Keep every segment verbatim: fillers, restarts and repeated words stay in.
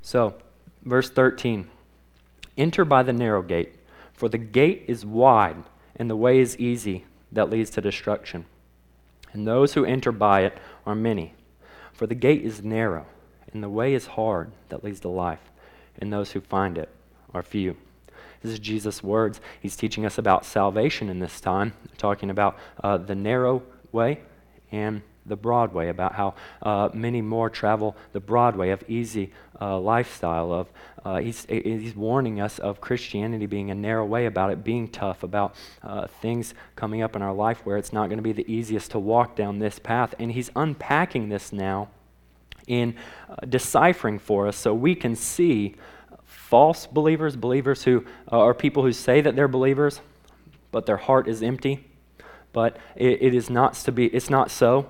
So, verse thirteen, enter by the narrow gate, for the gate is wide and the way is easy that leads to destruction. And those who enter by it are many. For the gate is narrow and the way is hard that leads to life, and those who find it are few. This is Jesus' words. He's teaching us about salvation in this time, talking about uh, the narrow way and the broad way, about how uh, many more travel the broad way of easy uh, lifestyle. Of uh, he's, he's warning us of Christianity being a narrow way, about it being tough, about uh, things coming up in our life where it's not going to be the easiest to walk down this path. And he's unpacking this now in uh, deciphering for us so we can see false believers, believers who uh, are people who say that they're believers, but their heart is empty. But it, it is not to be. It's not so.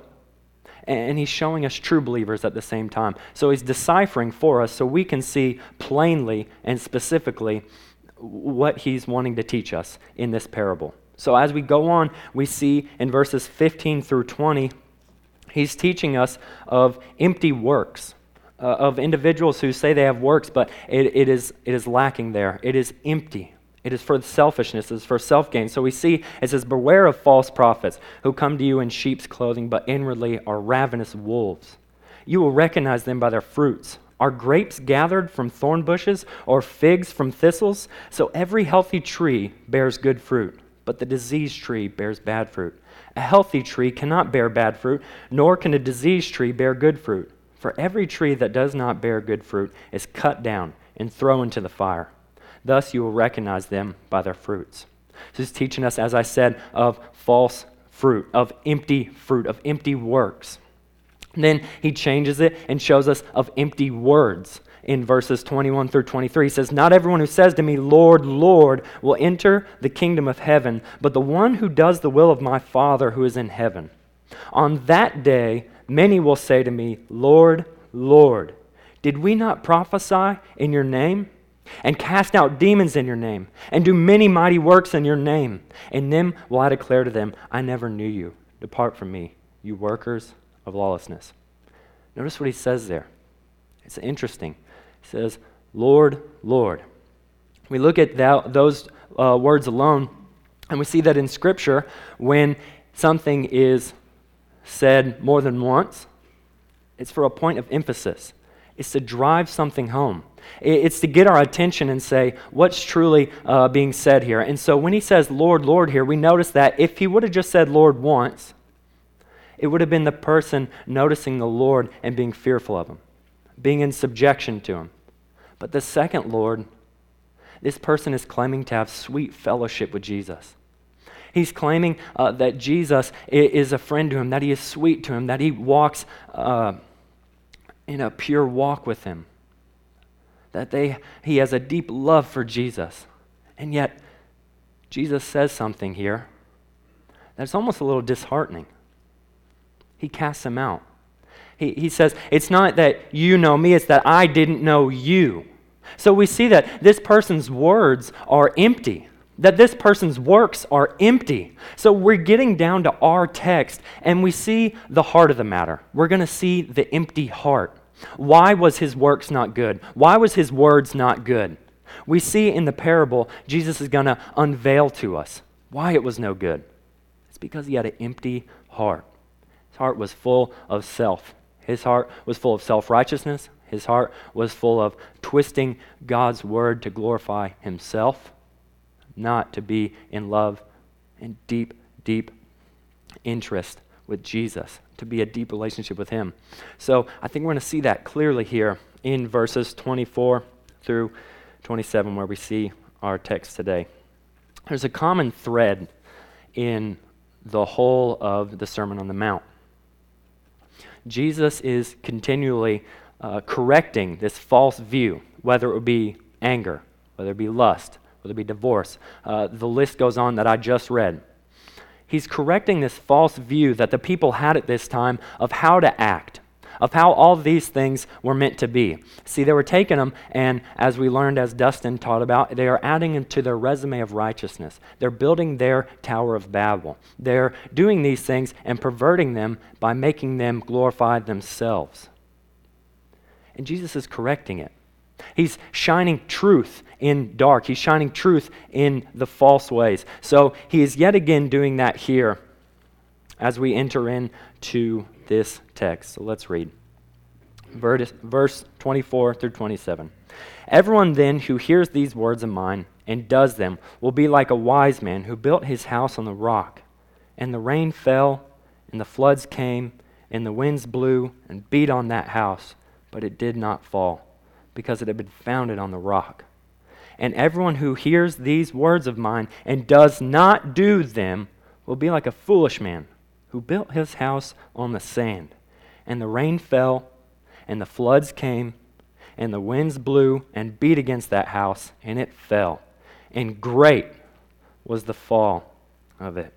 And he's showing us true believers at the same time. So he's deciphering for us so we can see plainly and specifically what he's wanting to teach us in this parable. So as we go on, we see in verses fifteen through twenty, he's teaching us of empty works, uh, of individuals who say they have works, but it, it is it is lacking there. It is empty. It is for selfishness, it is for self-gain. So we see, it says, beware of false prophets who come to you in sheep's clothing, but inwardly are ravenous wolves. You will recognize them by their fruits. Are grapes gathered from thorn bushes or figs from thistles? So every healthy tree bears good fruit, but the diseased tree bears bad fruit. A healthy tree cannot bear bad fruit, nor can a diseased tree bear good fruit. For every tree that does not bear good fruit is cut down and thrown into the fire. Thus you will recognize them by their fruits. So he's teaching us, as I said, of false fruit, of empty fruit, of empty works. And then he changes it and shows us of empty words in verses twenty-one through twenty-three. He says, not everyone who says to me, Lord, Lord, will enter the kingdom of heaven, but the one who does the will of my Father who is in heaven. On that day, many will say to me, Lord, Lord, did we not prophesy in your name? And cast out demons in your name, and do many mighty works in your name. And then will I declare to them, I never knew you. Depart from me, you workers of lawlessness. Notice what he says there. It's interesting. He says, Lord, Lord. We look at that, those uh, words alone, and we see that in Scripture, when something is said more than once, it's for a point of emphasis. It's to drive something home. It's to get our attention and say, what's truly uh, being said here? And so when he says, Lord, Lord here, we notice that if he would have just said Lord once, it would have been the person noticing the Lord and being fearful of him, being in subjection to him. But the second Lord, this person is claiming to have sweet fellowship with Jesus. He's claiming uh, that Jesus is a friend to him, that he is sweet to him, that he walks uh, in a pure walk with him. That they he has a deep love for Jesus. And yet, Jesus says something here that's almost a little disheartening. He casts him out. He, he says, it's not that you know me, it's that I didn't know you. So we see that this person's words are empty, that this person's works are empty. So we're getting down to our text, and we see the heart of the matter. We're going to see the empty heart. Why was his works not good? Why was his words not good? We see in the parable, Jesus is going to unveil to us why it was no good. It's because he had an empty heart. His heart was full of self. His heart was full of self-righteousness. His heart was full of twisting God's word to glorify himself, not to be in love and deep, deep interest with Jesus, to be a deep relationship with him. So I think we're going to see that clearly here in verses twenty-four through twenty-seven, where we see our text today. There's a common thread in the whole of the Sermon on the Mount. Jesus is continually uh, correcting this false view, whether it would be anger, whether it be lust, whether it be divorce. Uh, the list goes on that I just read. He's correcting this false view that the people had at this time of how to act, of how all these things were meant to be. See, they were taking them, and as we learned, as Dustin taught about, they are adding them to their resume of righteousness. They're building their Tower of Babel. They're doing these things and perverting them by making them glorify themselves. And Jesus is correcting it. He's shining truth in dark. He's shining truth in the false ways. So he is yet again doing that here as we enter into this text. So let's read. Verse, verse twenty-four through twenty-seven. Everyone then who hears these words of mine and does them will be like a wise man who built his house on the rock. And the rain fell, and the floods came, and the winds blew and beat on that house, but it did not fall, because it had been founded on the rock. And everyone who hears these words of mine and does not do them will be like a foolish man who built his house on the sand. And the rain fell, and the floods came, and the winds blew and beat against that house, and it fell. And great was the fall of it.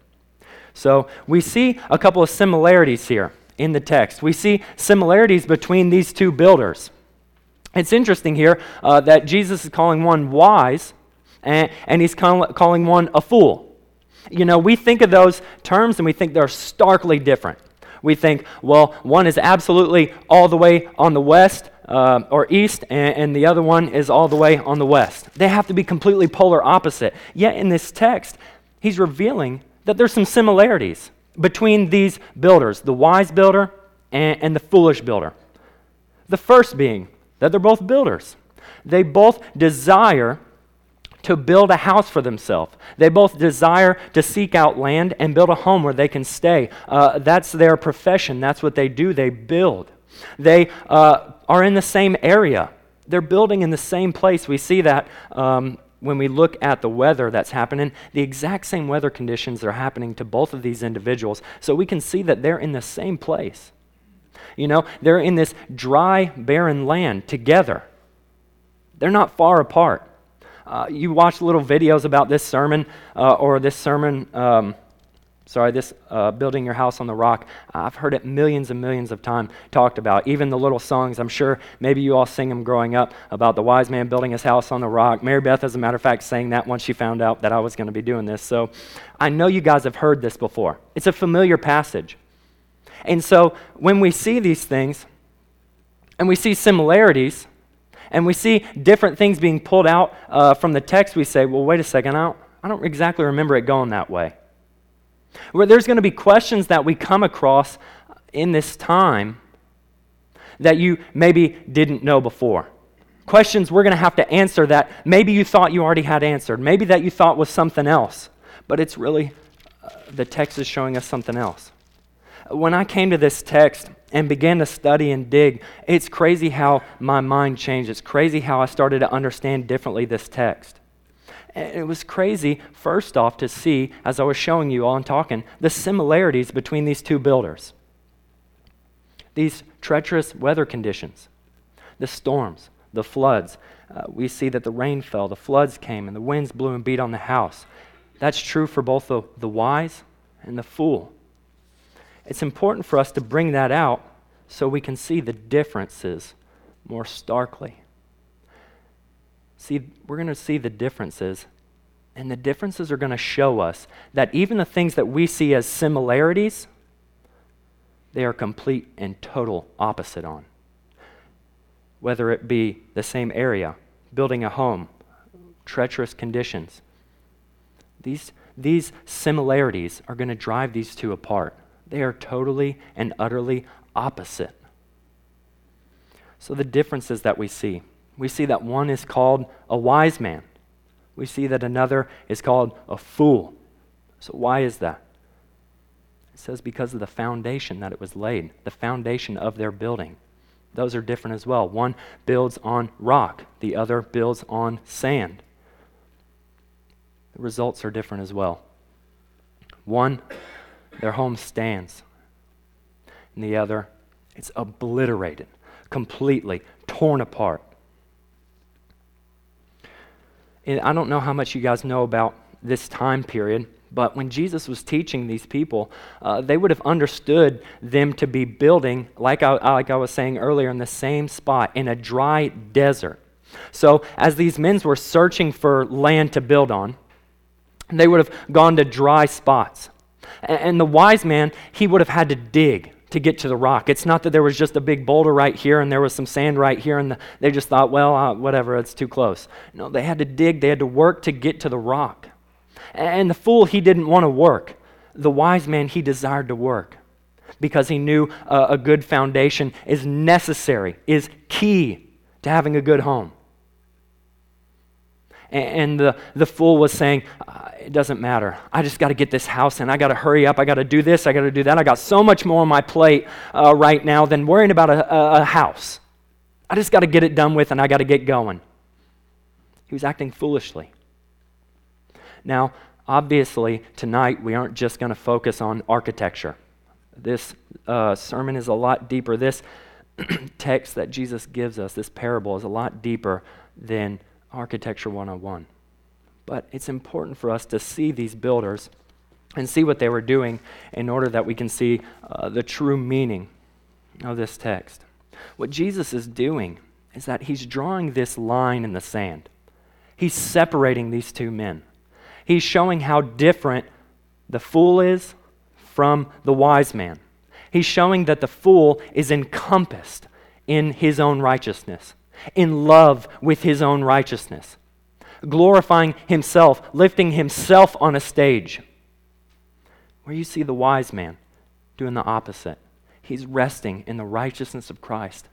So we see a couple of similarities here in the text. We see similarities between these two builders. It's interesting here uh, that Jesus is calling one wise, and, and he's call, calling one a fool. You know, we think of those terms and we think they're starkly different. We think, well, one is absolutely all the way on the west uh, or east, and, and the other one is all the way on the west. They have to be completely polar opposite. Yet in this text, he's revealing that there's some similarities between these builders, the wise builder and, and the foolish builder. The first being that they're both builders. They both desire to build a house for themselves. They both desire to seek out land and build a home where they can stay. Uh, that's their profession. That's what they do. They build. They uh, are in the same area. They're building in the same place. We see that um, when we look at the weather that's happening. The exact same weather conditions are happening to both of these individuals. So we can see that they're in the same place. You know, they're in this dry, barren land together. They're not far apart. Uh, you watch little videos about this sermon, uh, or this sermon, um, sorry, this uh, building your house on the rock. I've heard it millions and millions of times talked about. Even the little songs, I'm sure maybe you all sing them growing up about the wise man building his house on the rock. Mary Beth, as a matter of fact, sang that once she found out that I was going to be doing this. So I know you guys have heard this before. It's a familiar passage. And so when we see these things, and we see similarities, and we see different things being pulled out uh, from the text, we say, well, wait a second, I don't, I don't exactly remember it going that way. Where there's going to be questions that we come across in this time that you maybe didn't know before. Questions we're going to have to answer that maybe you thought you already had answered, maybe that you thought was something else, but it's really, uh, the text is showing us something else. When I came to this text and began to study and dig, it's crazy how my mind changed. It's crazy how I started to understand differently this text. And it was crazy, first off, to see, as I was showing you all and talking, the similarities between these two builders. These treacherous weather conditions, the storms, the floods. Uh, we see that the rain fell, the floods came, and the winds blew and beat on the house. That's true for both the, the wise and the fool. It's important for us to bring that out so we can see the differences more starkly. See, we're going to see the differences, and the differences are going to show us that even the things that we see as similarities, they are complete and total opposite on. Whether it be the same area, building a home, treacherous conditions, these, these similarities are going to drive these two apart. They are totally and utterly opposite. So the differences that we see, we see that one is called a wise man. We see that another is called a fool. So why is that? It says because of the foundation that it was laid, the foundation of their building. Those are different as well. One builds on rock, the other builds on sand. The results are different as well. One, their home stands. And the other, it's obliterated, completely torn apart. And I don't know how much you guys know about this time period, but when Jesus was teaching these people, uh, they would have understood them to be building, like I, like I was saying earlier, in the same spot, in a dry desert. So as these men were searching for land to build on, they would have gone to dry spots. And the wise man, he would have had to dig to get to the rock. It's not that there was just a big boulder right here and there was some sand right here and the, they just thought, well, uh, whatever, it's too close. No, they had to dig, they had to work to get to the rock. And the fool, he didn't want to work. The wise man, he desired to work because he knew uh, a good foundation is necessary, is key to having a good home. And the, the fool was saying, uh, it doesn't matter. I just got to get this house in. I got to hurry up. I got to do this. I got to do that. I got so much more on my plate uh, right now than worrying about a, a, a house. I just got to get it done with and I got to get going. He was acting foolishly. Now, obviously, tonight we aren't just going to focus on architecture. This uh, sermon is a lot deeper. This text that Jesus gives us, this parable, is a lot deeper than Architecture one oh one. But it's important for us to see these builders and see what they were doing in order that we can see uh, the true meaning of this text. What Jesus is doing is that he's drawing this line in the sand. He's separating these two men. He's showing how different the fool is from the wise man. He's showing that the fool is encompassed in his own righteousness, in love with his own righteousness, glorifying himself, lifting himself on a stage. Where you see the wise man doing the opposite. He's resting in the righteousness of Christ,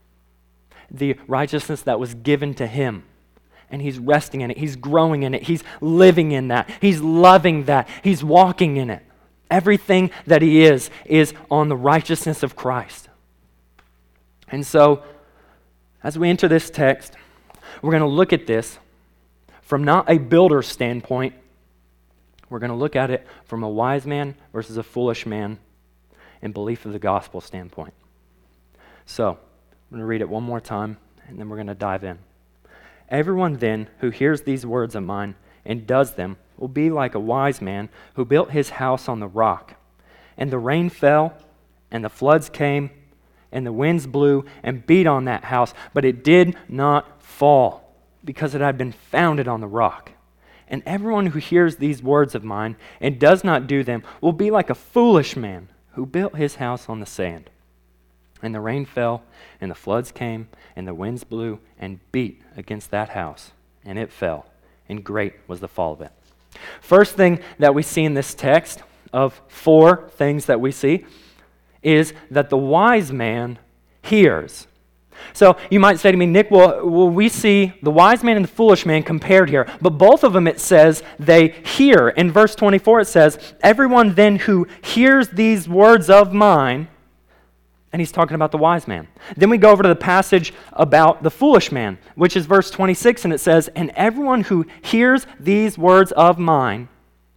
the righteousness that was given to him, and he's resting in it. He's growing in it. He's living in that. He's loving that. He's walking in it. Everything that he is, is on the righteousness of Christ. And so, as we enter this text, we're going to look at this from not a builder's standpoint. We're going to look at it from a wise man versus a foolish man in belief of the gospel standpoint. So, I'm going to read it one more time, and then we're going to dive in. Everyone then who hears these words of mine and does them will be like a wise man who built his house on the rock. And the rain fell, and the floods came, and the winds blew and beat on that house, but it did not fall, because it had been founded on the rock. And everyone who hears these words of mine and does not do them will be like a foolish man who built his house on the sand. And the rain fell, and the floods came, and the winds blew and beat against that house, and it fell, and great was the fall of it. First thing that we see in this text, of four things that we see, is that the wise man hears. So you might say to me, Nick, well, well, we see the wise man and the foolish man compared here, but both of them, it says, they hear. In verse twenty-four, it says, everyone then who hears these words of mine, and he's talking about the wise man. Then we go over to the passage about the foolish man, which is verse twenty-six, and it says, and everyone who hears these words of mine.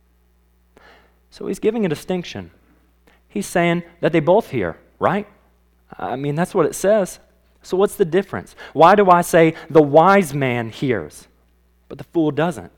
So he's giving a distinction. He's saying that they both hear, right? I mean, that's what it says. So what's the difference? Why do I say the wise man hears, but the fool doesn't?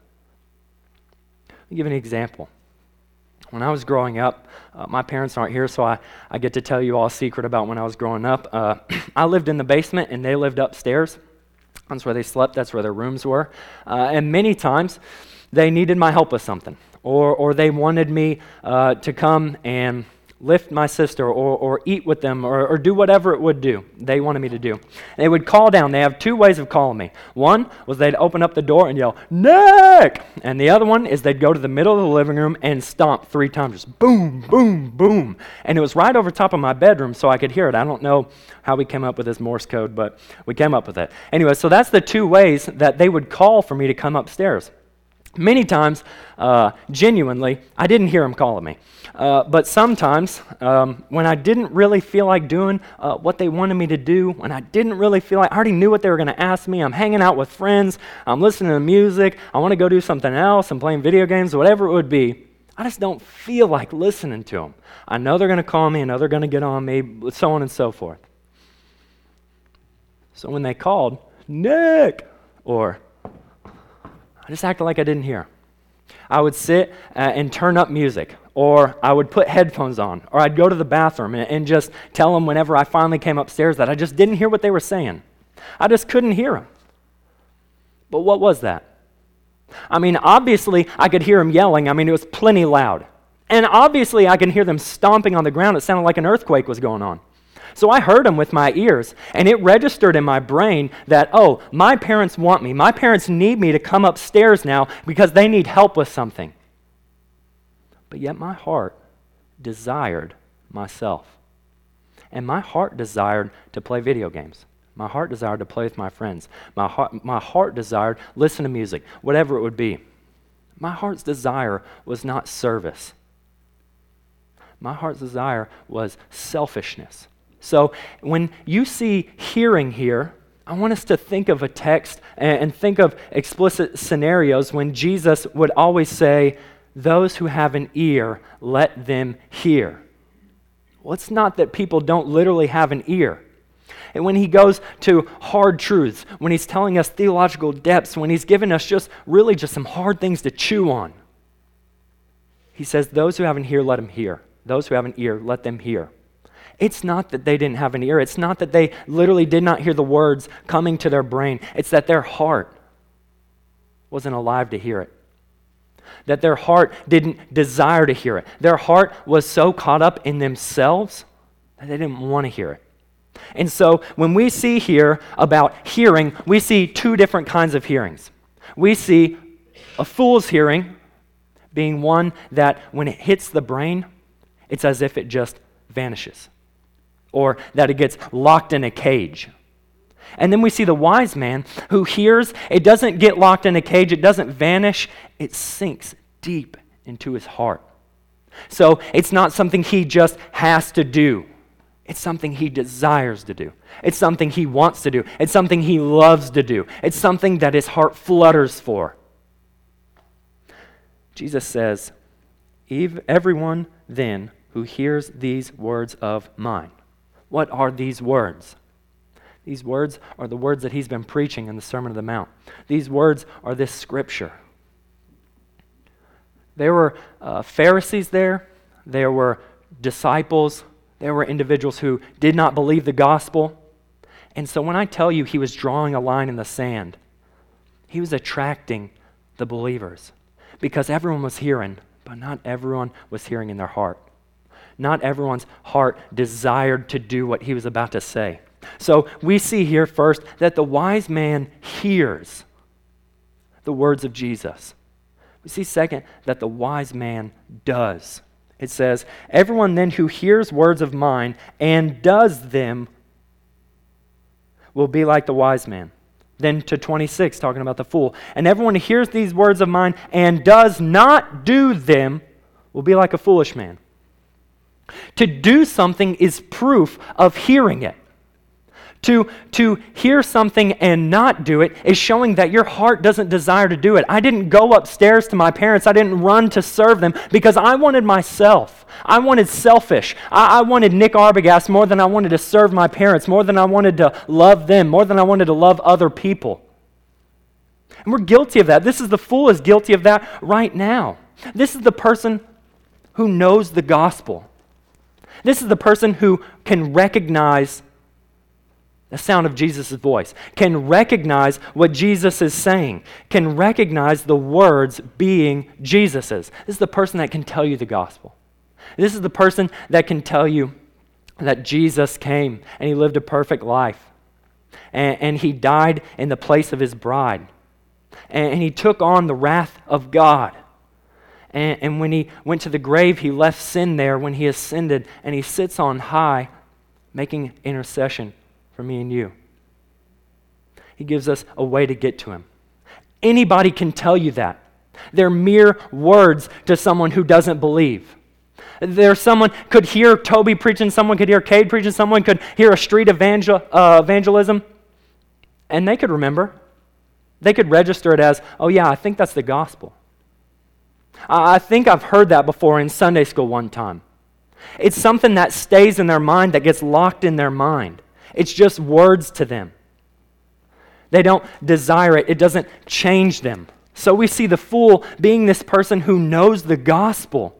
Let me give an example. When I was growing up, uh, my parents aren't here, so I, I get to tell you all a secret about when I was growing up. Uh, I lived in the basement, and they lived upstairs. That's where they slept. That's where their rooms were. Uh, and many times, they needed my help with something, or or they wanted me uh, to come and lift my sister or, or eat with them or, or do whatever it would do they wanted me to do. They would call down. They have two ways of calling me. One was they'd open up the door and yell, Nick! And the other one is they'd go to the middle of the living room and stomp three times, just boom, boom, boom. And it was right over top of my bedroom so I could hear it. I don't know how we came up with this Morse code, but we came up with it. Anyway, so that's the two ways that they would call for me to come upstairs. Many times, uh, genuinely, I didn't hear them calling me. Uh, but sometimes, um, when I didn't really feel like doing uh, what they wanted me to do, when I didn't really feel like, I already knew what they were going to ask me, I'm hanging out with friends, I'm listening to music, I want to go do something else, I'm playing video games, whatever it would be, I just don't feel like listening to them. I know they're going to call me, I know they're going to get on me, so on and so forth. So when they called, Nick, or I just acted like I didn't hear. I would sit uh, and turn up music, or I would put headphones on, or I'd go to the bathroom and, and just tell them whenever I finally came upstairs that I just didn't hear what they were saying. I just couldn't hear them. But what was that? I mean, obviously, I could hear them yelling. I mean, it was plenty loud. And obviously I can hear them stomping on the ground. It sounded like an earthquake was going on. So I heard them with my ears, and it registered in my brain that, oh, my parents want me. My parents need me to come upstairs now because they need help with something. But yet my heart desired myself. And my heart desired to play video games. My heart desired to play with my friends. My heart, my heart desired listen to music, whatever it would be. My heart's desire was not service. My heart's desire was selfishness. So when you see hearing here, I want us to think of a text and think of explicit scenarios when Jesus would always say, those who have an ear, let them hear. Well, it's not that people don't literally have an ear. And when he goes to hard truths, when he's telling us theological depths, when he's giving us just really just some hard things to chew on, he says, those who have an ear, let them hear. Those who have an ear, let them hear. It's not that they didn't have an ear. It's not that they literally did not hear the words coming to their brain. It's that their heart wasn't alive to hear it. That their heart didn't desire to hear it. Their heart was so caught up in themselves that they didn't want to hear it. And so when we see here about hearing, we see two different kinds of hearings. We see a fool's hearing being one that when it hits the brain, it's as if it just vanishes, or that it gets locked in a cage. And then we see the wise man who hears, it doesn't get locked in a cage, it doesn't vanish, it sinks deep into his heart. So it's not something he just has to do. It's something he desires to do. It's something he wants to do. It's something he loves to do. It's something that his heart flutters for. Jesus says, everyone then who hears these words of mine. What are these words? These words are the words that he's been preaching in the Sermon on the Mount. These words are this scripture. There were uh, Pharisees there. There were disciples. There were individuals who did not believe the gospel. And so when I tell you he was drawing a line in the sand, he was attracting the believers because everyone was hearing, but not everyone was hearing in their heart. Not everyone's heart desired to do what he was about to say. So we see here first that the wise man hears the words of Jesus. We see second that the wise man does. It says, everyone then who hears words of mine and does them will be like the wise man. Then to twenty-six, talking about the fool. And everyone who hears these words of mine and does not do them will be like a foolish man. To do something is proof of hearing it. To, to hear something and not do it is showing that your heart doesn't desire to do it. I didn't go upstairs to my parents. I didn't run to serve them because I wanted myself. I wanted selfish. I, I wanted Nick Arbogast more than I wanted to serve my parents, more than I wanted to love them, more than I wanted to love other people. And we're guilty of that. This is the fool is guilty of that right now. This is the person who knows the gospel. This is the person who can recognize the sound of Jesus' voice, can recognize what Jesus is saying, can recognize the words being Jesus's. This is the person that can tell you the gospel. This is the person that can tell you that Jesus came and he lived a perfect life. And, and he died in the place of his bride. And, and he took on the wrath of God. And, and when he went to the grave, he left sin there when he ascended, and he sits on high, making intercession for me and you. He gives us a way to get to him. Anybody can tell you that. They're mere words to someone who doesn't believe. There's someone could hear Toby preaching, someone could hear Cade preaching, someone could hear a street evangel, uh, evangelism, and they could remember. They could register it as, oh yeah, I think that's the gospel. I think I've heard that before in Sunday school one time. It's something that stays in their mind, that gets locked in their mind. It's just words to them. They don't desire it. It doesn't change them. So we see the fool being this person who knows the gospel.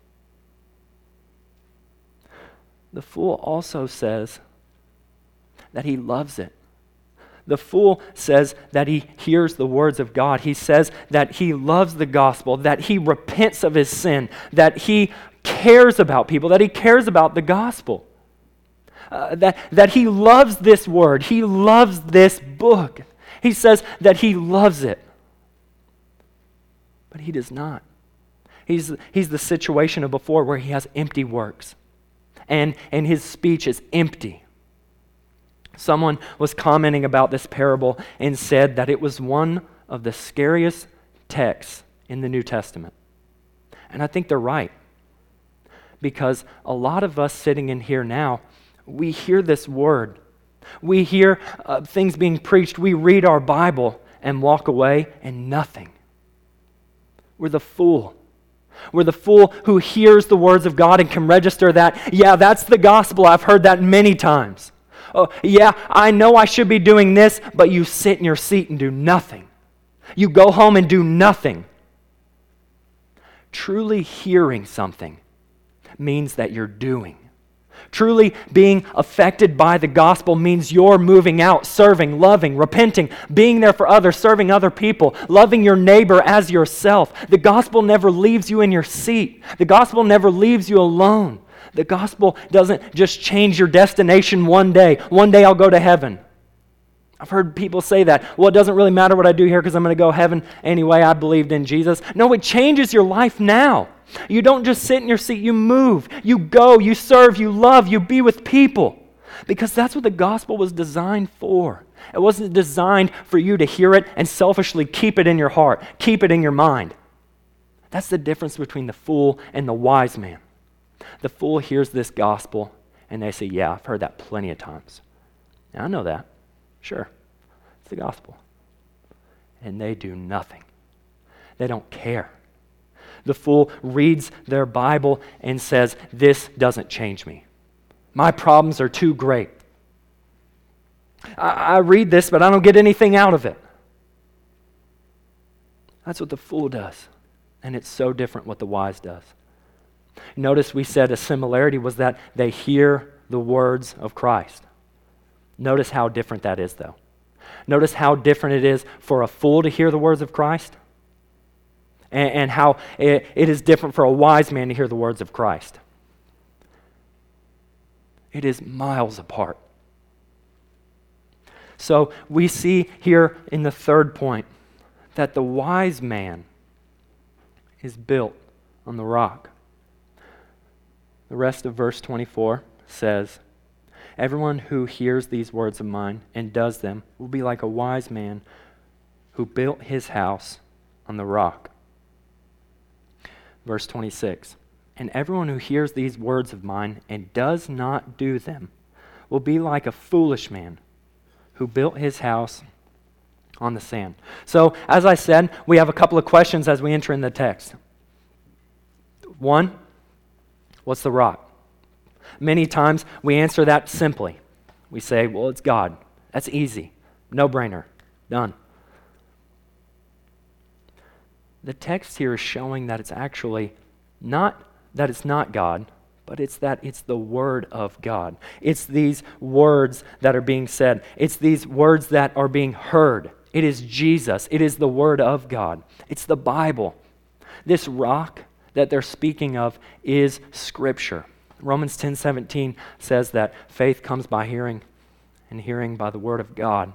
The fool also says that he loves it. The fool says that he hears the words of God. He says that he loves the gospel, that he repents of his sin, that he cares about people, that he cares about the gospel, uh, that, that he loves this word, he loves this book. He says that he loves it, but he does not. He's, he's the situation of before where he has empty works, and, and his speech is empty. Someone was commenting about this parable and said that it was one of the scariest texts in the New Testament. And I think they're right. Because a lot of us sitting in here now, we hear this word. We hear uh, things being preached. We read our Bible and walk away and nothing. We're the fool. We're the fool who hears the words of God and can register that, yeah, that's the gospel. I've heard that many times. Oh, yeah, I know I should be doing this, but you sit in your seat and do nothing. You go home and do nothing. Truly hearing something means that you're doing. Truly being affected by the gospel means you're moving out, serving, loving, repenting, being there for others, serving other people, loving your neighbor as yourself. The gospel never leaves you in your seat. The gospel never leaves you alone. The gospel doesn't just change your destination one day. One day I'll go to heaven. I've heard people say that. Well, it doesn't really matter what I do here because I'm going to go to heaven anyway. I believed in Jesus. No, it changes your life now. You don't just sit in your seat. You move. You go. You serve. You love. You be with people. Because that's what the gospel was designed for. It wasn't designed for you to hear it and selfishly keep it in your heart, keep it in your mind. That's the difference between the fool and the wise man. The fool hears this gospel and they say, yeah, I've heard that plenty of times. Now, I know that. Sure, it's the gospel. And they do nothing. They don't care. The fool reads their Bible and says, this doesn't change me. My problems are too great. I, I read this, but I don't get anything out of it. That's what the fool does. And it's so different what the wise does. Notice we said a similarity was that they hear the words of Christ. Notice how different that is, though. Notice how different it is for a fool to hear the words of Christ and, and how it, it is different for a wise man to hear the words of Christ. It is miles apart. So we see here in the third point that the wise man is built on the rock. The rest of verse twenty-four says, everyone who hears these words of mine and does them will be like a wise man who built his house on the rock. Verse twenty-six, and everyone who hears these words of mine and does not do them will be like a foolish man who built his house on the sand. So, as I said, we have a couple of questions as we enter in the text. One, what's the rock? Many times we answer that simply. We say, well, it's God. That's easy. No-brainer. Done. The text here is showing that it's actually not that it's not God, but it's that it's the Word of God. It's these words that are being said. It's these words that are being heard. It is Jesus. It is the Word of God. It's the Bible. This rock that they're speaking of is Scripture. Romans ten seventeen says that faith comes by hearing, and hearing by the Word of God.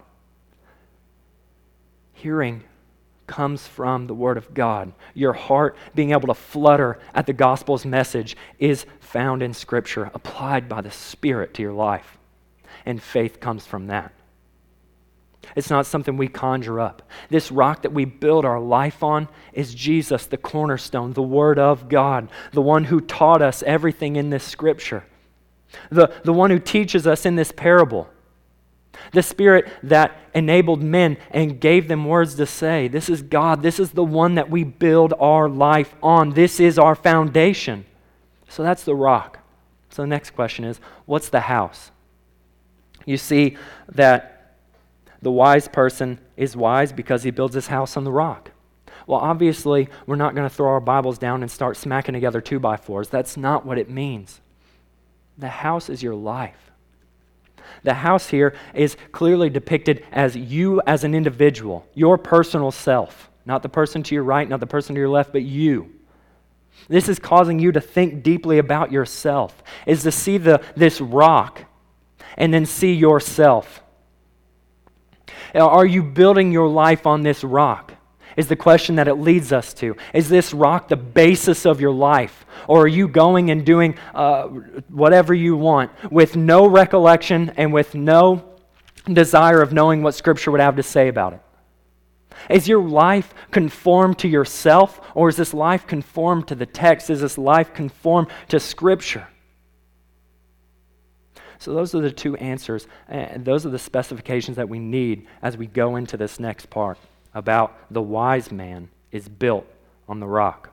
Hearing comes from the Word of God. Your heart being able to flutter at the gospel's message is found in Scripture, applied by the Spirit to your life. And faith comes from that. It's not something we conjure up. This rock that we build our life on is Jesus, the cornerstone, the Word of God, the one who taught us everything in this Scripture, the, the one who teaches us in this parable, the Spirit that enabled men and gave them words to say. This is God. This is the one that we build our life on. This is our foundation. So that's the rock. So the next question is, what's the house? You see that the wise person is wise because he builds his house on the rock. Well, obviously, we're not going to throw our Bibles down and start smacking together two-by-fours. That's not what it means. The house is your life. The house here is clearly depicted as you as an individual, your personal self. Not the person to your right, not the person to your left, but you. This is causing you to think deeply about yourself, is to see the, this rock and then see yourself. Are you building your life on this rock? Is the question that it leads us to. Is this rock the basis of your life? Or are you going and doing uh, whatever you want with no recollection and with no desire of knowing what Scripture would have to say about it? Is your life conformed to yourself, or is this life conformed to the text? Is this life conformed to Scripture? So those are the two answers, and those are the specifications that we need as we go into this next part about the wise man is built on the rock.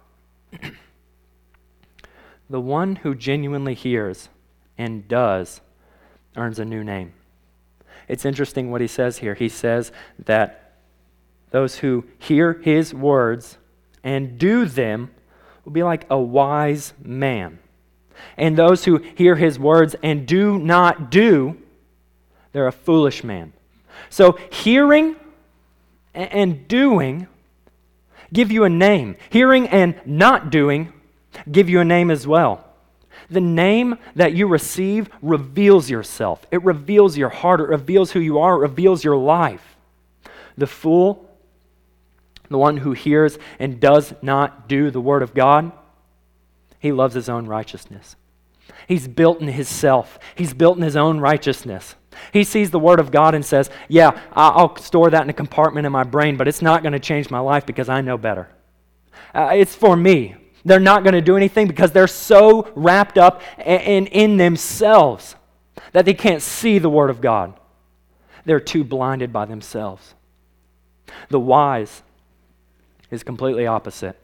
The one who genuinely hears and does earns a new name. It's interesting what he says here. He says that those who hear his words and do them will be like a wise man. And those who hear his words and do not do, they're a foolish man. So hearing and doing give you a name. Hearing and not doing give you a name as well. The name that you receive reveals yourself. It reveals your heart. It reveals who you are. It reveals your life. The fool, the one who hears and does not do the word of God, he loves his own righteousness. He's built in his self. He's built in his own righteousness. He sees the word of God and says, yeah, I'll store that in a compartment in my brain, but it's not going to change my life because I know better. Uh, it's for me. They're not going to do anything because they're so wrapped up and in themselves that they can't see the word of God. They're too blinded by themselves. The wise is completely opposite.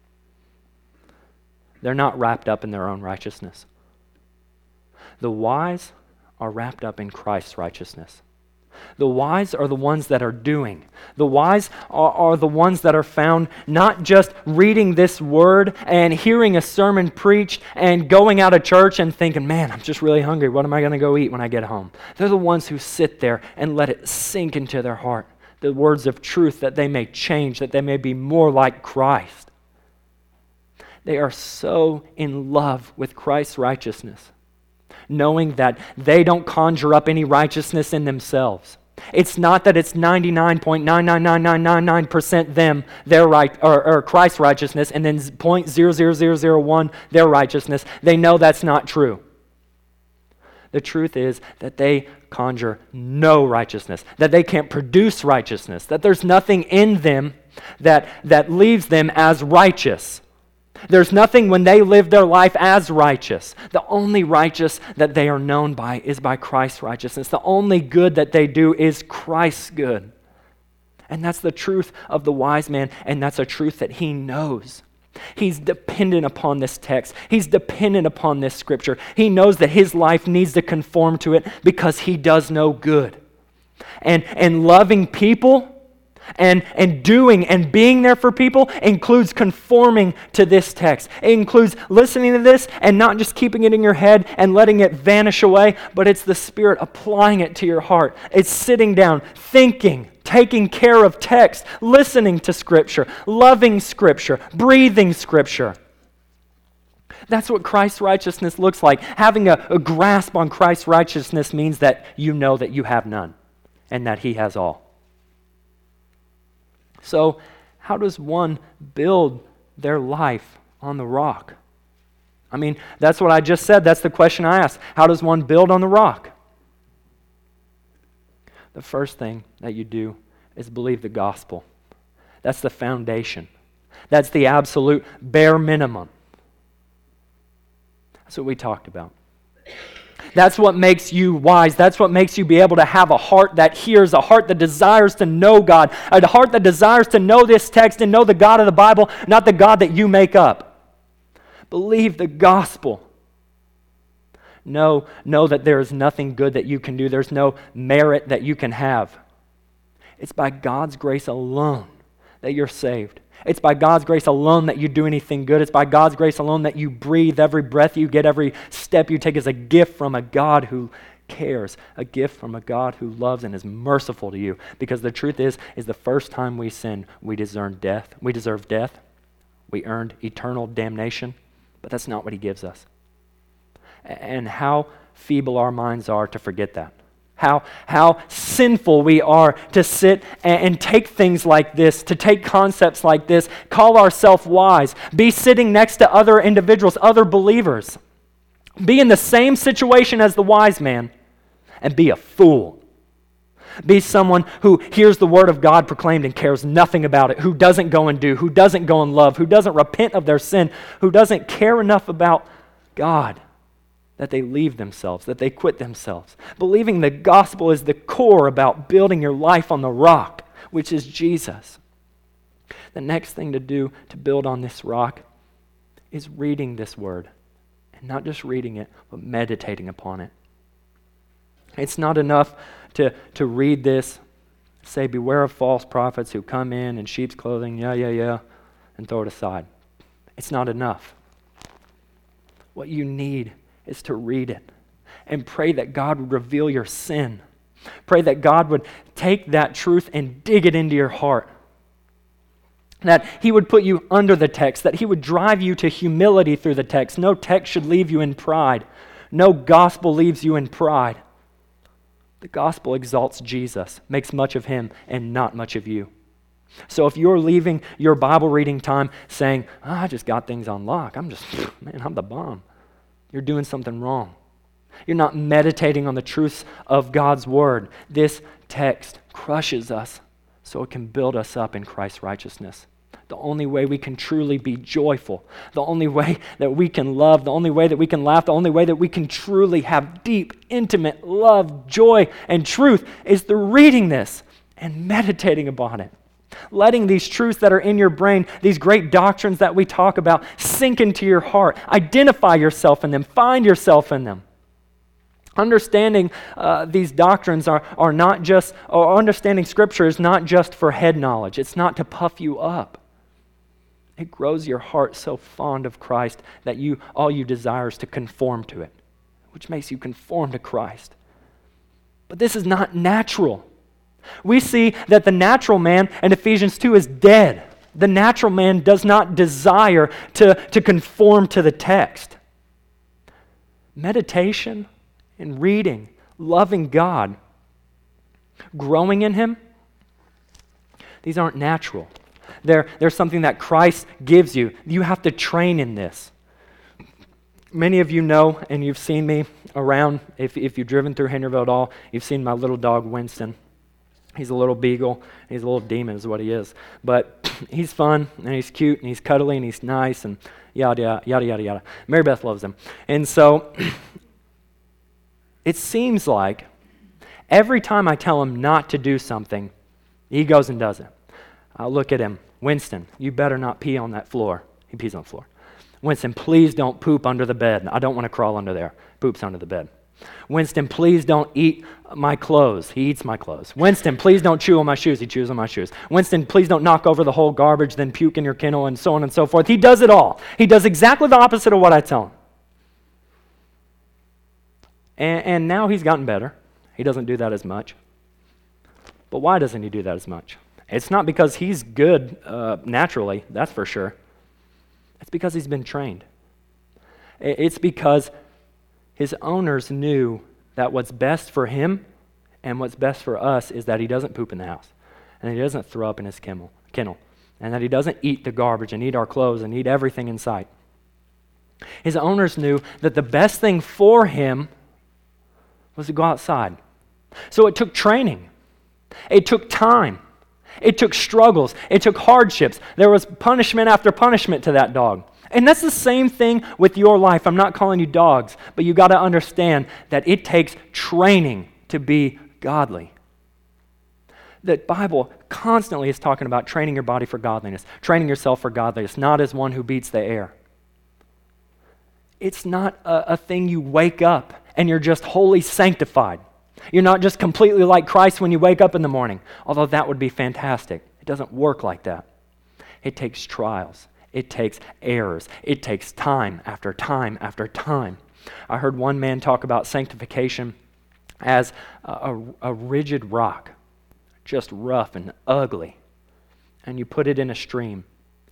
They're not wrapped up in their own righteousness. The wise are wrapped up in Christ's righteousness. The wise are the ones that are doing. The wise are, are the ones that are found not just reading this word and hearing a sermon preached and going out of church and thinking, man, I'm just really hungry. What am I going to go eat when I get home? They're the ones who sit there and let it sink into their heart. The words of truth that they may change, that they may be more like Christ. They are so in love with Christ's righteousness, knowing that they don't conjure up any righteousness in themselves. It's not that it's ninety-nine point nine nine nine nine nine nine percent them, their right, or, or Christ's righteousness, and then zero point zero zero zero zero one their righteousness. They know that's not true. The truth is that they conjure no righteousness, that they can't produce righteousness, that there's nothing in them that, that leaves them as righteous. There's nothing when they live their life as righteous. The only righteous that they are known by is by Christ's righteousness. The only good that they do is Christ's good. And that's the truth of the wise man, and that's a truth that he knows. He's dependent upon this text. He's dependent upon this scripture. He knows that his life needs to conform to it because he does no good. And, and loving people And, and doing and being there for people includes conforming to this text. It includes listening to this and not just keeping it in your head and letting it vanish away, but it's the Spirit applying it to your heart. It's sitting down, thinking, taking care of text, listening to Scripture, loving Scripture, breathing Scripture. That's what Christ's righteousness looks like. Having a, a grasp on Christ's righteousness means that you know that you have none and that He has all. So, how does one build their life on the rock? I mean, that's what I just said. That's the question I asked. How does one build on the rock? The first thing that you do is believe the gospel. That's the foundation. That's the absolute bare minimum. That's what we talked about. That's what makes you wise. That's what makes you be able to have a heart that hears, a heart that desires to know God, a heart that desires to know this text and know the God of the Bible, not the God that you make up. Believe the gospel. Know, know that there is nothing good that you can do. There's no merit that you can have. It's by God's grace alone that you're saved. It's by God's grace alone that you do anything good. It's by God's grace alone that you breathe. Every breath you get, every step you take is a gift from a God who cares, a gift from a God who loves and is merciful to you. Because the truth is, is the first time we sin, we deserve death. We deserve death. we earned eternal damnation, but that's not what he gives us. And how feeble our minds are to forget that. How, how sinful we are to sit and, and take things like this, to take concepts like this, call ourselves wise, be sitting next to other individuals, other believers, be in the same situation as the wise man, and be a fool. Be someone who hears the word of God proclaimed and cares nothing about it, who doesn't go and do, who doesn't go and love, who doesn't repent of their sin, who doesn't care enough about God that they leave themselves, that they quit themselves. Believing the gospel is the core about building your life on the rock, which is Jesus. The next thing to do to build on this rock is reading this word. And not just reading it, but meditating upon it. It's not enough to, to read this, say, beware of false prophets who come in in sheep's clothing, yeah, yeah, yeah, and throw it aside. It's not enough. What you need is to read it and pray that God would reveal your sin. Pray that God would take that truth and dig it into your heart. That he would put you under the text, that he would drive you to humility through the text. No text should leave you in pride. No gospel leaves you in pride. The gospel exalts Jesus, makes much of him and not much of you. So if you're leaving your Bible reading time saying, oh, I just got things on lock, I'm just, man, I'm the bomb. You're doing something wrong. You're not meditating on the truths of God's word. This text crushes us so it can build us up in Christ's righteousness. The only way we can truly be joyful, the only way that we can love, the only way that we can laugh, the only way that we can truly have deep, intimate love, joy, and truth is through reading this and meditating upon it. Letting these truths that are in your brain, these great doctrines that we talk about, sink into your heart. Identify yourself in them. Find yourself in them. Understanding uh, these doctrines are, are not just, or understanding Scripture is not just for head knowledge. It's not to puff you up. It grows your heart so fond of Christ that you all you desire is to conform to it, which makes you conform to Christ. But this is not natural. We see that the natural man in Ephesians two is dead. The natural man does not desire to, to conform to the text. Meditation and reading, loving God, growing in him, these aren't natural. They're, they're something that Christ gives you. You have to train in this. Many of you know, and you've seen me around, if, if you've driven through Henryville at all, you've seen my little dog, Winston. He's a little beagle. He's a little demon is what he is. But he's fun, and he's cute, and he's cuddly, and he's nice, and yada, yada, yada, yada, yada. Mary Beth loves him. And so it seems like every time I tell him not to do something, he goes and does it. I'll look at him. Winston, you better not pee on that floor. He pees on the floor. Winston, please don't poop under the bed. I don't want to crawl under there. Poops under the bed. Winston, please don't eat my clothes. He eats my clothes. Winston, please don't chew on my shoes. He chews on my shoes. Winston, please don't knock over the whole garbage, then puke in your kennel, and so on and so forth. He does it all. He does exactly the opposite of what I tell him. And, and now he's gotten better. He doesn't do that as much. But why doesn't he do that as much? It's not because he's good uh, naturally, that's for sure. It's because he's been trained. It's because his owners knew that what's best for him and what's best for us is that he doesn't poop in the house, and he doesn't throw up in his kennel, kennel, and that he doesn't eat the garbage and eat our clothes and eat everything in sight. His owners knew that the best thing for him was to go outside. So it took training. It took time. It took struggles. It took hardships. There was punishment after punishment to that dog. And that's the same thing with your life. I'm not calling you dogs, but you got to understand that it takes training to be godly. The Bible constantly is talking about training your body for godliness, training yourself for godliness, not as one who beats the air. It's not a, a thing you wake up and you're just wholly sanctified. You're not just completely like Christ when you wake up in the morning, although that would be fantastic. It doesn't work like that. It takes trials. It takes errors. It takes time after time after time. I heard one man talk about sanctification as a, a, a rigid rock, just rough and ugly, and you put it in a stream.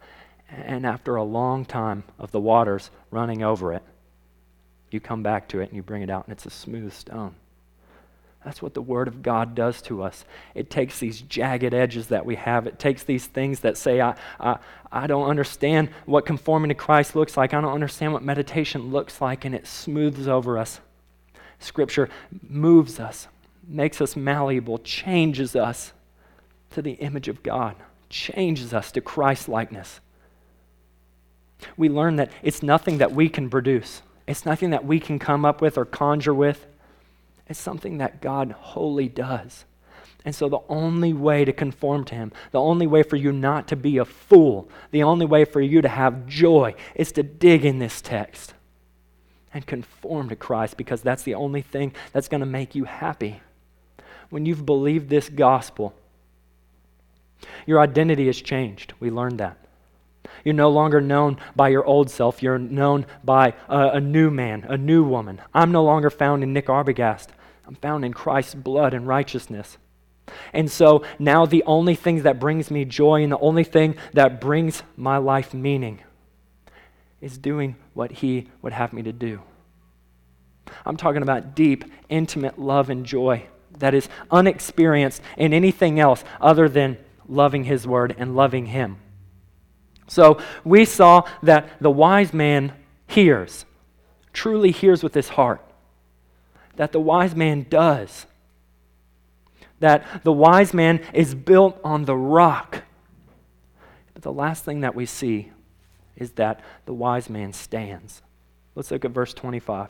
And after a long time of the waters running over it, you come back to it and you bring it out and it's a smooth stone. That's what the Word of God does to us. It takes these jagged edges that we have. It takes these things that say, I, I, I don't understand what conforming to Christ looks like. I don't understand what meditation looks like, and it smooths over us. Scripture moves us, makes us malleable, changes us to the image of God, changes us to Christ-likeness. We learn that it's nothing that we can produce. It's nothing that we can come up with or conjure with. It's something that God wholly does. And so the only way to conform to Him, the only way for you not to be a fool, the only way for you to have joy is to dig in this text and conform to Christ, because that's the only thing that's going to make you happy. When you've believed this gospel, your identity has changed. We learned that. You're no longer known by your old self. You're known by a, a new man, a new woman. I'm no longer found in Nick Arbogast. I'm found in Christ's blood and righteousness. And so now the only thing that brings me joy and the only thing that brings my life meaning is doing what He would have me to do. I'm talking about deep, intimate love and joy that is unexperienced in anything else other than loving His Word and loving Him. So we saw that the wise man hears, truly hears with his heart. That the wise man does. That the wise man is built on the rock. But the last thing that we see is that the wise man stands. Let's look at verse twenty-five.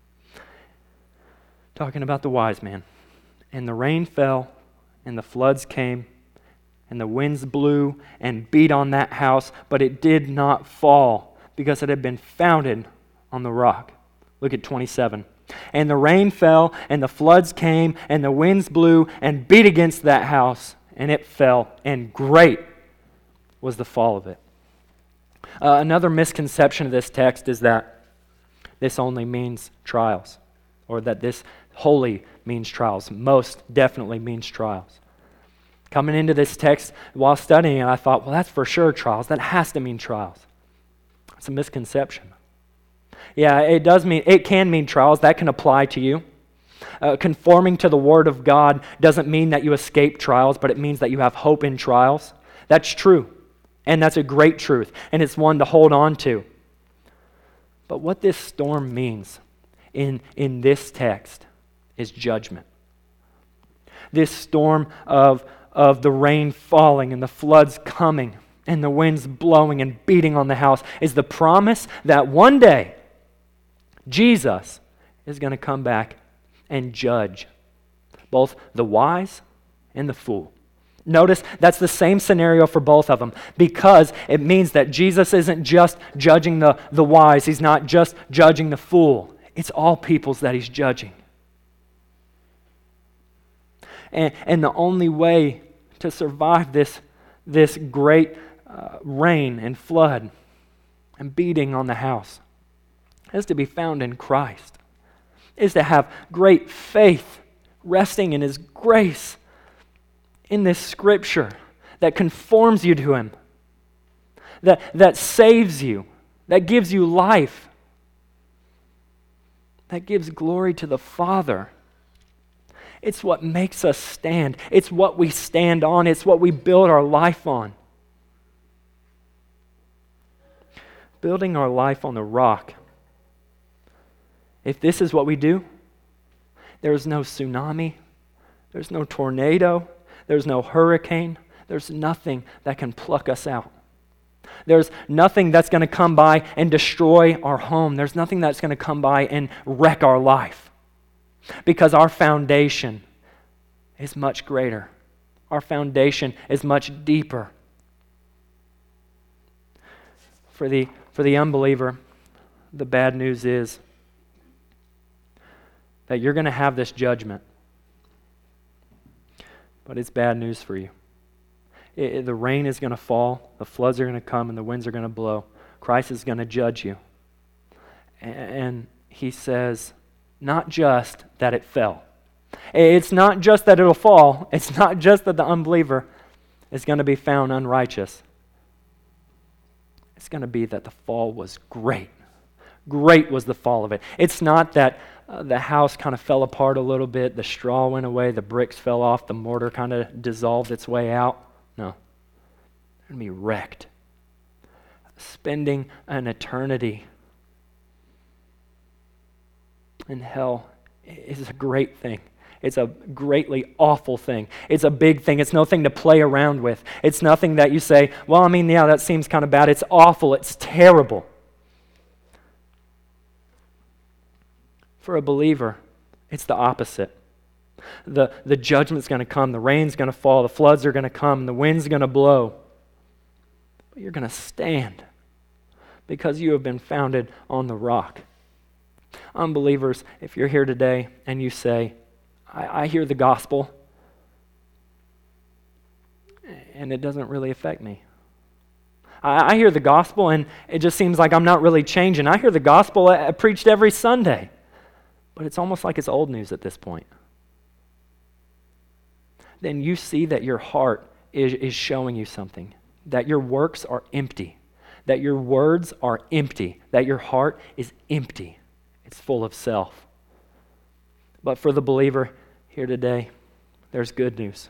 Talking about the wise man. And the rain fell, and the floods came, and the winds blew and beat on that house, but it did not fall, because it had been founded on the rock. Look at twenty-seven. And the rain fell, and the floods came, and the winds blew and beat against that house, and it fell, and great was the fall of it. Uh, another misconception of this text is that this only means trials, or that this wholly means trials. Most definitely means trials. Coming into this text, while studying it, I thought, well, that's for sure trials. That has to mean trials. It's a misconception. Yeah, it does mean, it can mean trials. That can apply to you. Uh, conforming to the Word of God doesn't mean that you escape trials, but it means that you have hope in trials. That's true. And that's a great truth. And it's one to hold on to. But what this storm means in, in this text is judgment. This storm of, of the rain falling and the floods coming and the winds blowing and beating on the house is the promise that one day Jesus is going to come back and judge both the wise and the fool. Notice that's the same scenario for both of them, because it means that Jesus isn't just judging the, the wise. He's not just judging the fool. It's all peoples that He's judging. And, and the only way to survive this, this great uh, rain and flood and beating on the house is to be found in Christ, is to have great faith resting in His grace in this Scripture that conforms you to Him, that, that saves you, that gives you life, that gives glory to the Father. It's what makes us stand. It's what we stand on. It's what we build our life on. Building our life on the rock. If this is what we do, there's no tsunami, there's no tornado, there's no hurricane, there's nothing that can pluck us out. There's nothing that's going to come by and destroy our home. There's nothing that's going to come by and wreck our life. Because our foundation is much greater. Our foundation is much deeper. For the, for the unbeliever, the bad news is that you're going to have this judgment. But it's bad news for you. It, it, the rain is going to fall, the floods are going to come, and the winds are going to blow. Christ is going to judge you. And, and He says, not just that it fell. It's not just that it'll fall. It's not just that the unbeliever is going to be found unrighteous. It it's going to be that the fall was great. Great was the fall of it. It's not that uh, the house kind of fell apart a little bit, the straw went away, the bricks fell off, the mortar kind of dissolved its way out. No. They're going to be wrecked. Spending an eternity in hell is a great thing. It's a greatly awful thing. It's a big thing. It's nothing to play around with. It's nothing that you say, well, I mean, yeah, that seems kind of bad. It's awful. It's terrible. For a believer, it's the opposite. The, the judgment's going to come. The rain's going to fall. The floods are going to come. The wind's going to blow. But you're going to stand because you have been founded on the rock. Unbelievers, if you're here today and you say, I, I hear the gospel and it doesn't really affect me. I, I hear the gospel and it just seems like I'm not really changing. I hear the gospel I, I preached every Sunday, but it's almost like it's old news at this point. Then you see that your heart is, is showing you something, that your works are empty, that your words are empty, that your heart is empty. It's full of self. But for the believer here today, there's good news.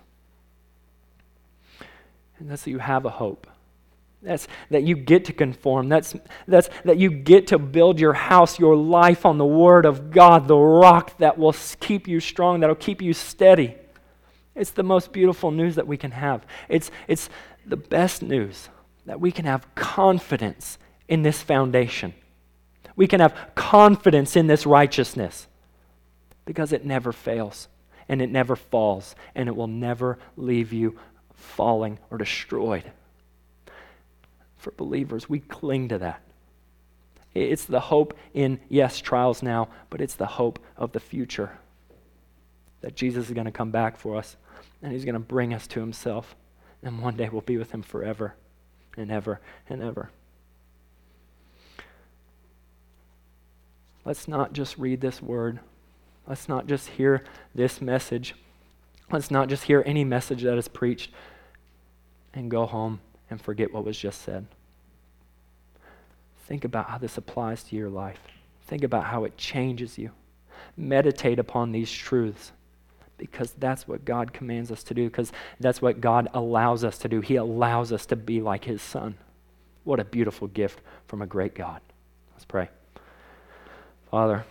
And that's that you have a hope. That's that you get to conform. That's, that's that you get to build your house, your life on the Word of God, the rock that will keep you strong, that will keep you steady. It's the most beautiful news that we can have. It's, it's the best news that we can have confidence in this foundation. We can have confidence in this righteousness because it never fails and it never falls and it will never leave you falling or destroyed. For believers, we cling to that. It's the hope in, yes, trials now, but it's the hope of the future. That Jesus is going to come back for us and he's going to bring us to himself. And one day we'll be with him forever and ever and ever. Let's not just read this word. Let's not just hear this message. Let's not just hear any message that is preached and go home and forget what was just said. Think about how this applies to your life. Think about how it changes you. Meditate upon these truths because that's what God commands us to do, because that's what God allows us to do. He allows us to be like his Son. What a beautiful gift from a great God. Let's pray. Father,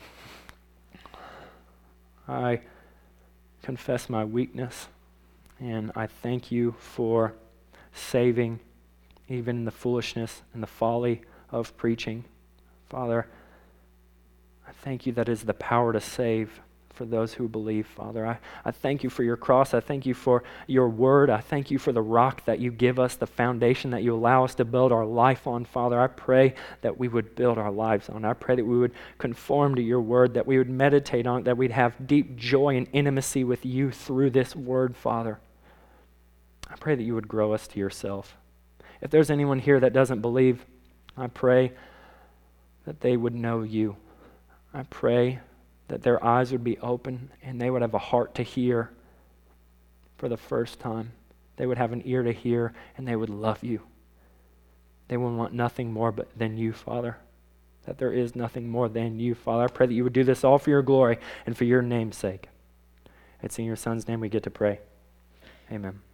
I confess my weakness, and I thank you for saving even the foolishness and the folly of preaching. Father, I thank you that is the power to save for those who believe, Father. I, I thank you for your cross. I thank you for your word. I thank you for the rock that you give us, the foundation that you allow us to build our life on, Father. I pray that we would build our lives on. I pray that we would conform to your word, that we would meditate on it, that we'd have deep joy and intimacy with you through this word, Father. I pray that you would grow us to yourself. If there's anyone here that doesn't believe, I pray that they would know you. I pray that their eyes would be open and they would have a heart to hear for the first time. They would have an ear to hear and they would love you. They would want nothing more but than you, Father. That there is nothing more than you, Father. I pray that you would do this all for your glory and for your name's sake. It's in your Son's name we get to pray. Amen.